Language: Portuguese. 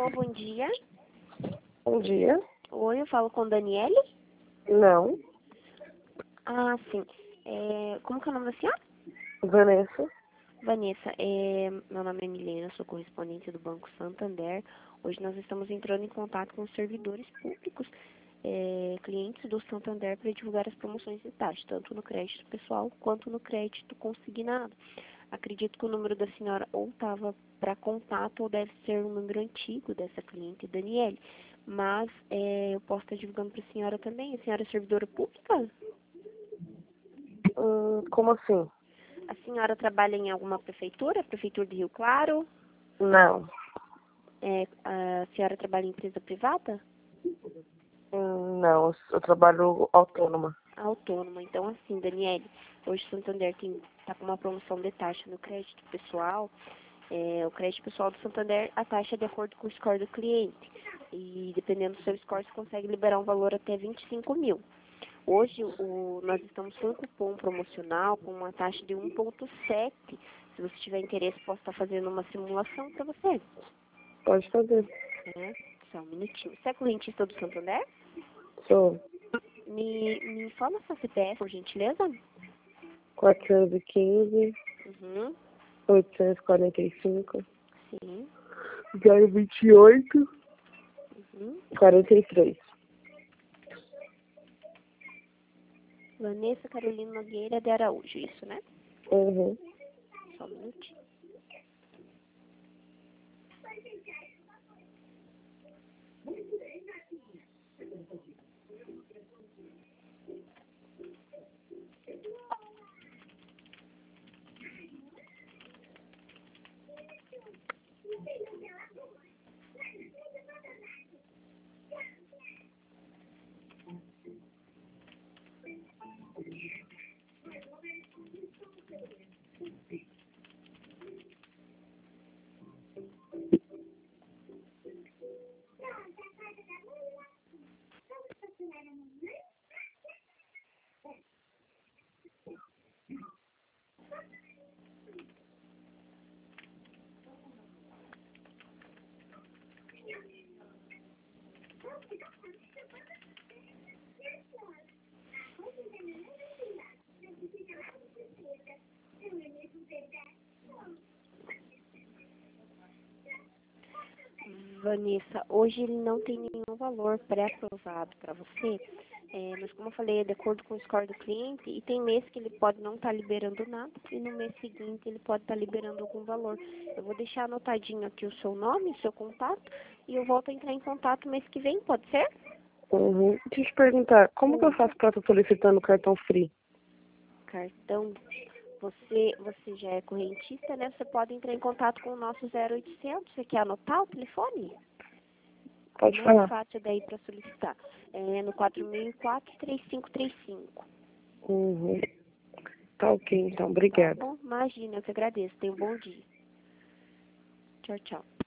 Alô, bom dia. Bom dia. Oi, eu falo com Daniele? Não. Ah, sim. Como que é o nome da senhora? Vanessa. Vanessa, meu nome é Milena, sou correspondente do Banco Santander. Hoje nós estamos entrando em contato com os servidores públicos, clientes do Santander, para divulgar as promoções de taxa, tanto no crédito pessoal quanto no crédito consignado. Acredito que o número da senhora ou estava para contato ou deve ser um número antigo dessa cliente, Daniele. Mas eu posso estar divulgando para a senhora também. A senhora é servidora pública? Como assim? A senhora trabalha em alguma prefeitura? Prefeitura de Rio Claro? Não. A senhora trabalha em empresa privada? Não, eu trabalho autônoma. Autônoma. Então, assim, Daniele, hoje o Santander está com uma promoção de taxa no crédito pessoal. O crédito pessoal do Santander, a taxa é de acordo com o score do cliente. E dependendo do seu score, você consegue liberar um valor até 25 mil. Hoje, nós estamos com um cupom promocional com uma taxa de 1,7. Se você tiver interesse, posso estar fazendo uma simulação para você. Pode fazer. Só um minutinho. Você é clientista do Santander? Sou Me informa seu CPF, por gentileza. 415, Uhum. 845, Sim. 028, Uhum. 43. Vanessa Carolina Nogueira de Araújo, isso, né? Uhum. Só um minutinho. Vanessa, hoje ele não tem nenhum valor pré-aprovado para você, mas como eu falei, é de acordo com o score do cliente, e tem mês que ele pode não estar liberando nada, e no mês seguinte ele pode estar liberando algum valor. Eu vou deixar anotadinho aqui o seu nome, o seu contato, e eu volto a entrar em contato mês que vem, pode ser? Uhum. Deixa eu te perguntar, como que eu faço pra estar solicitando cartão free? Cartão. Você já é correntista, né? Você pode entrar em contato com o nosso 0800. Você quer anotar o telefone? É Pode mais falar. fácil daí para solicitar. É no 4004-3535. Uhum. Tá ok, então. Tá Obrigada. bom? Imagina, eu que agradeço. Tenha um bom dia. Tchau, tchau.